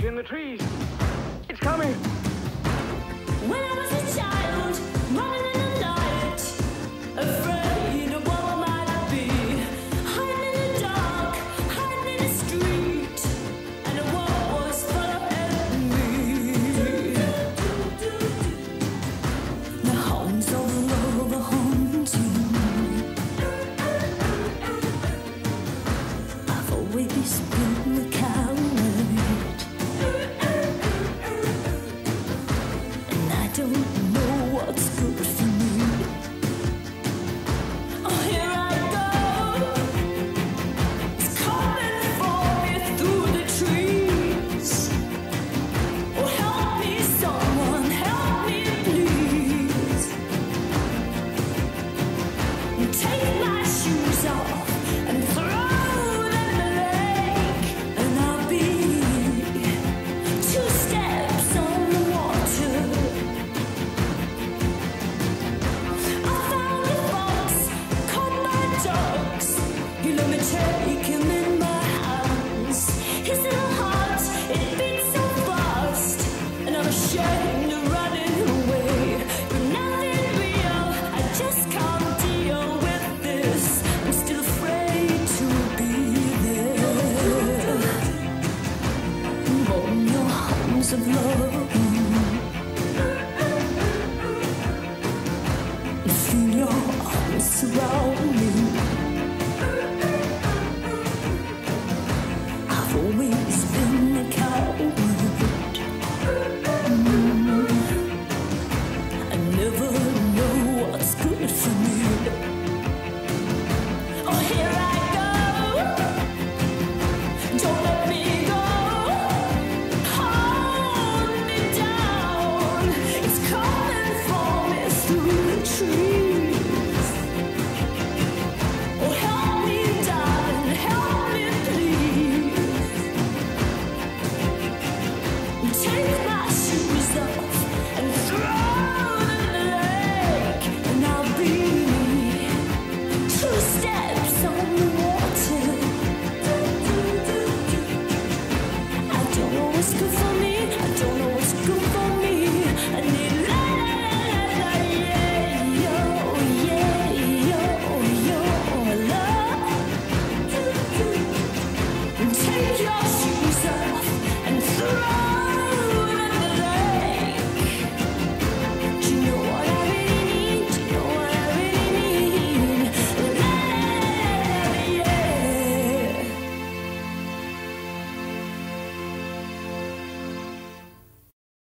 in the trees. It's coming. When I was a child, running in the night, afraid of what might be, hiding in the dark, hiding in the street, and the world was full of enemy. The homes of love are haunting. I've always been the coward. Don't know what's good for me. Oh, here I go. It's coming for me through the trees. Oh, help me, someone, help me, please. Take my shoes off and throw them in the lake, and I'll be 2 steps on the water. You let me take him in my hands. His little heart, it beats so fast, and I'm ashamed of running away. You're nothing real, I just can't deal with this. I'm still afraid to be there. On your arms of love, feel your arms surround me. Always been a coward. I never know what's good for me. Oh, here I go. Don't let me go. Hold me down. It's coming for me through the trees. Oh, help me, darling, help me, please. Take my shoes off and throw them in the lake, and I'll be 2 steps on the water. I don't know what's good for me, I don't know what's